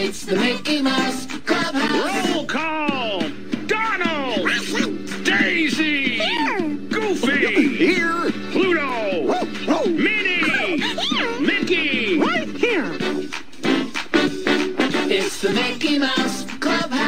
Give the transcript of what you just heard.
It's the Mickey Mouse Clubhouse. Roll call! Donald! Daisy! Here! Goofy! Here! Pluto! Whoa. Minnie! Here! Mickey! Right here! It's the Mickey Mouse Clubhouse.